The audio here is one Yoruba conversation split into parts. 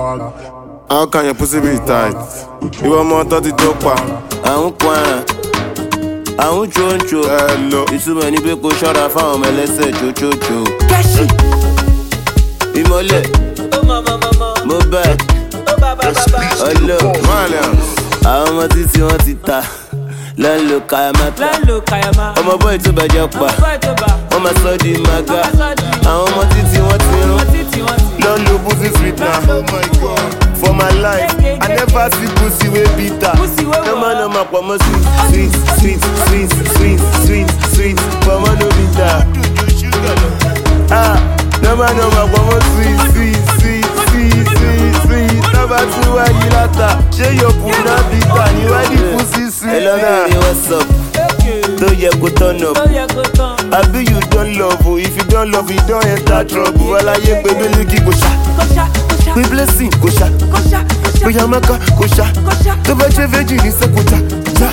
How can your pussy be tight? You want more 30 dopa? I won't cho. Hello. It's too many people shut up from me. Let's say cho. Kashi. Imole. Oh mama. Mobile. Oh baba. Hello. Malians. Àwọn ọmọ títí wọ́n ti ta lọ́nlọ́ kayamata. Ọmọ bọ́ì tó bàjẹ́ pa wọ́n máa sọ di maga. Àwọn ọmọ títí wọ́n ti rún Lolo pussy sweet now. Oh my God. For my life, I never see pussy way bitter. Nọ́mà pọ̀ mọ́ sweet pọ̀ mọ́ no bitter. Nọ́mà pọ̀ mọ́ sweet. Number 2 why you lata? Share your puna bitter. You why the pussy sweet Hello baby, what's up? Tó yẹ kó turn up. Àbí you don't love o, if you don't love you don't enter trouble. Aláyé pé mílíkì kò ṣá, pé blessing kò ṣá, pé yamaka kò ṣá. Tó bá jẹ́ méjì ní sẹ́kù já.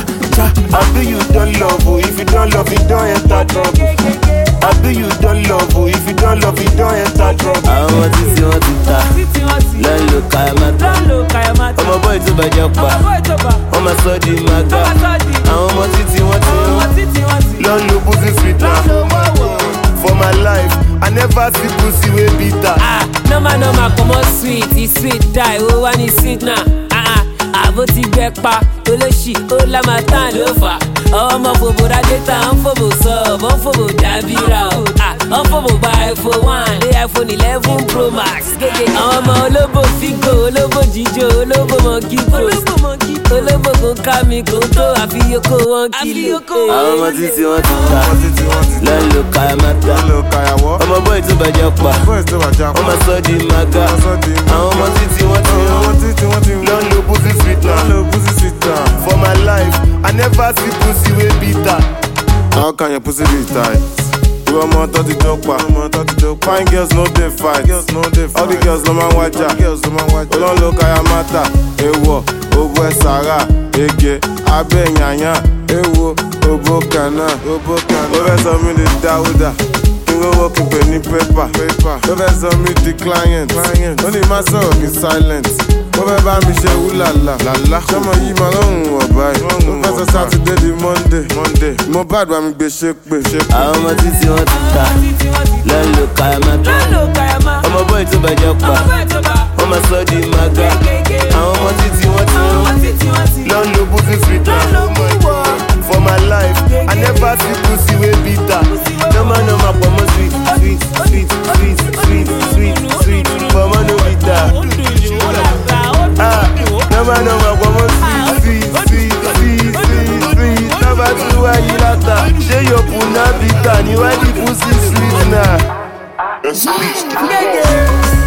Àbí you don't love o, if you don't love you don't enter trouble. Àbí you don't love o, if you don't love you don't enter trouble. Àwọn ọmọ títí wọ́n ti ta lọ́nlọ́ kayamata. Ọmọ bọ́ì tó bàjẹ́ pa wọ́n máa sọ di maga. Àwọn ọmọ títí wọ́n ti rún Lolo pussy sweet now. For my life, I never see pussy way bitter. Nọ́mà come on sweet, it's sweet die, oh one is sweet now. Àbó ti gbẹ pa, olóṣì, ó lámà tán ló fà. Ọmọ fòbò ra data, ń fòbò sub, ń fòbò dábìrà o. Ń fòbò gba iPhone 1, lé iPhone 11 Pro Max. Àwọn ọmọ olóbò fígò, olóbò jíjó, olóbò monkey pose. Olóbò kò ká mi kò tó àfiyókò 1 kilo. Àwọn ọmọ títí wọ́n ti ta lọ́nlọ́ kayamata. Ọmọ bọ́ì tó bàjẹ́ pa wọ́n máa sọ di maga. Àwọn ọmọ títí wọ́n ti rún Lolo pussy sweet now. For my life, I never see pussy way bitter. How can your pussy be tight? You want more 30 dopa? Fine girls no dey fight. All the girls no man watch out. Olonlo kayamata. Ewo, obo esara, ege, abe nyanya. Ewo, obo kana. Over some me the Dauda. Go working penny paper. Over some me the client. Only my soul be silent. Over by me she ulala. Some of you my own ọba. Over Saturday the Monday. Mo bad when me be shake. Àwọn ọmọ títí wọ́n ti ta lọ́nlọ́ kayamata. Ọmọ bọ́ì tó bàjẹ́ pa wọ́n máa sọ di maga. Àwọn ọmọ títí wọ́n ti rún Lolo pussy sweet now. For my life, I never see pussy way bitter. Nọ́mà pọ̀ mọ́ sweet pọ̀ mọ́ no bitter. Nọ́mà pọ̀ mọ́ sweet. Number 2 why you lata? Share your puna bitter. You why the pussy sweet now?